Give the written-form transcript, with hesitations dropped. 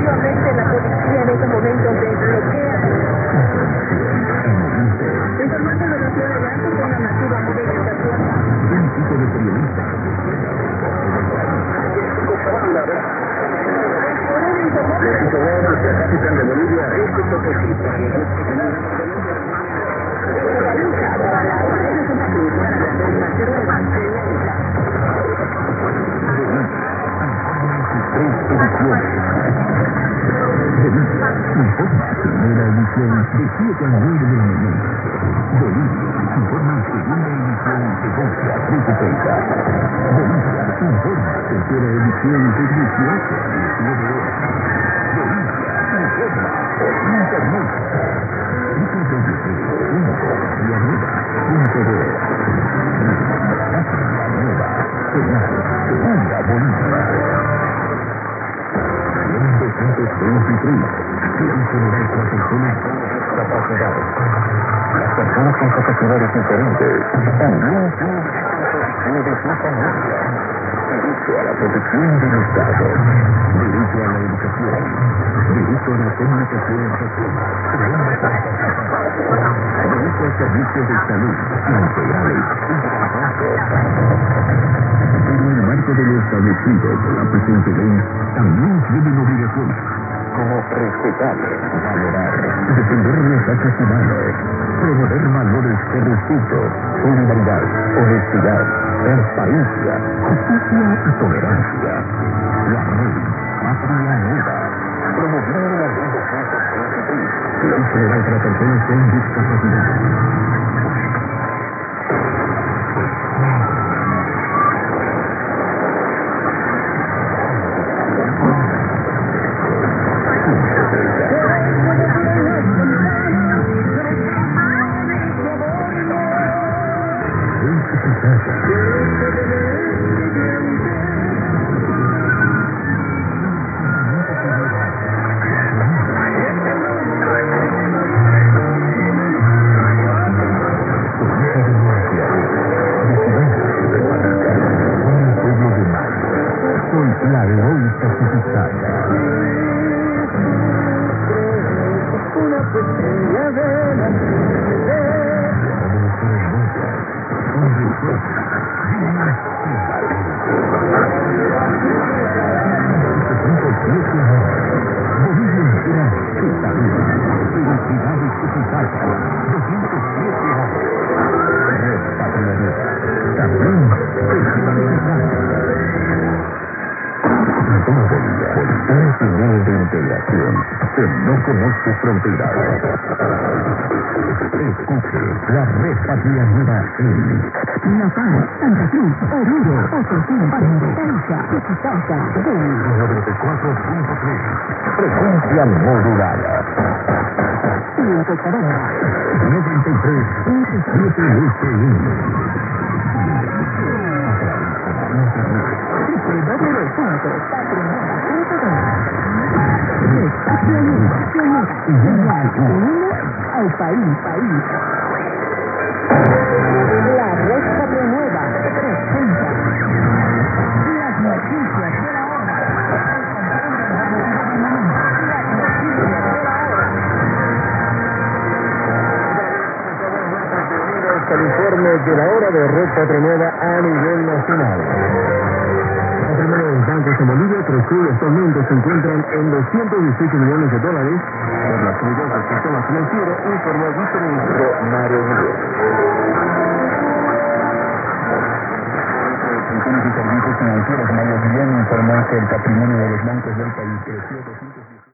Efectivamente, la policía en estos momentos desbloquea. Informante de la ciudad de Gato con la nativa movilización. Un tipo de periodista. Capital de Bolivia, este toquecito. Informa primera edición de 7 a 9 de la mañana. Bolivia informa segunda edición de 12 a 13:30. Bolivia informa tercera edición de 18 a 19 horas. Bolivia informa por internet. www.dianueva.de. Segunda Bolivia. 123. Plan general para personas con discapacidades. Las personas con capacidades diferentes también tienen disposiciones de su familia. Derecho a la protección del Estado. Derecho a la educación. Derecho a la comunicación social. Derecho a servicios de salud integrales y trabajo. Pero en el marco de lo establecido por la presente ley, también tienen obligaciones, como respetar, valorar, defender los derechos humanos, promover valores de respeto, solidaridad, honestidad, transparencia, justicia y tolerancia. La ley Patria Nueva, promovida en la ley 223, Ley General para Personas con Discapacidad. La heroica Suficaya. Una pequeña vela. Bolivia entera se saluda. Felicidades Suficaya. 207 años. Red Patria Nueva. También Bolivia, un señal de integración que no conoce fronteras. Escuche la Red Patria Nueva en La Paz, Santa Cruz, Oruro, Potosí, Tarija, Chuquisaca, 94.3. Frecuencia modulada. y en Cochabamba. 93.7 FM. Al país. La Red Patria Nueva presenta las noticias de la hora. Bienvenidos al informe de la hora de Red Patria Nueva a nivel nacional. Patrimonio de los bancos en Bolivia creció y actualmente se encuentran en $218 millones por la fluidez del sistema financiero, informó el viceministro Mario Miguel. Instituciones y servicios financieros Mario Guillén informó que el patrimonio de los bancos del país creció 218